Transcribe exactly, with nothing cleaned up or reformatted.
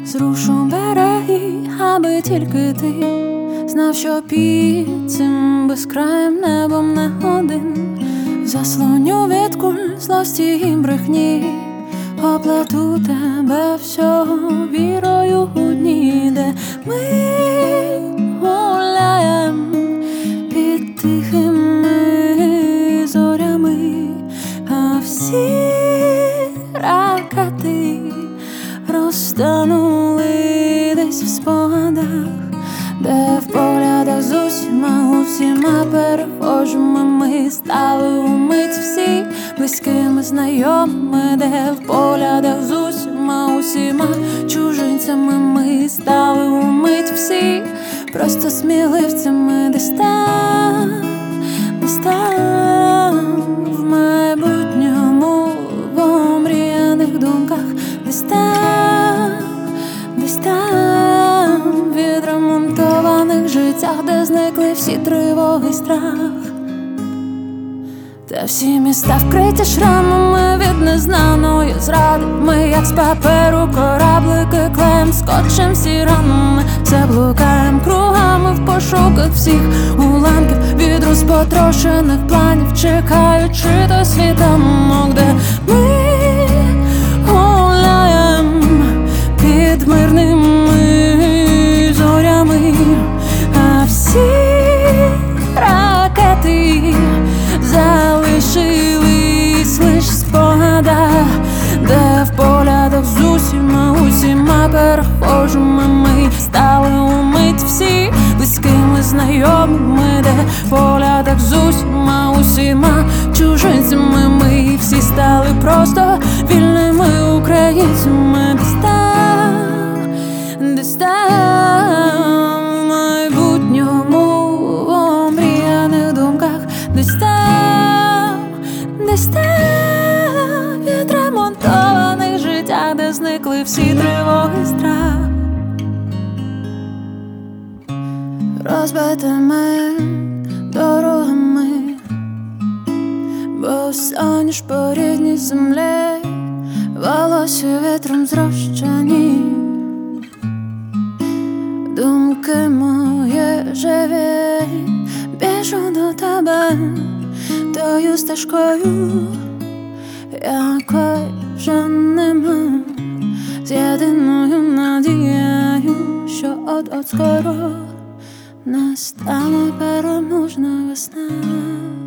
Зрушу береги, аби тільки ти знав, що під цим безкраєм небом не один. Заслоню від куль, злості і брехні, оплету тебе всього вірою у дні, де ми гуляєм під тихими зорями, а всі ракети розтанули десь в спогадах, де в поглядах з усіма, усіма перехожими ми стали умить всі близькими знайомими, де в поглядах з усіма, усіма чужинцями ми стали умить всі просто сміливцями, десь там, десь там в майбутньому, в омріяних думках, десь там, десь там в відремонтованих життях, де зникли всі тривоги й страх. Та всі міста вкриті шрамами від незнаної зради. Ми, як з паперу кораблики, клеєм скотчем всі ранами, заблукаєм кругами в пошуках всіх уламків від розпотрошених планів, чекаючи до світанок, де ми гуляєм під мирними зорями, а всі ракети залишились лиш в спогадах, де в поглядах з усіма, усіма перехожими ми стали умить всі близькими знайомими, де в поглядах з усіма, усіма чужинцями ми всі стали просто вільними українцями, десь там, десь там в майбутньому, в омріяних думках, десь там, десь там відремонтованих життях, де зникли всі тривоги й страх. Розбитими дорогами, бо сонеш по рідній землі, волосся вітром зрощені, думки мої живі, біжу до тебе тою стежкою, якої вже нема, з єдиною надією, що от-от скоро настане переможна весна.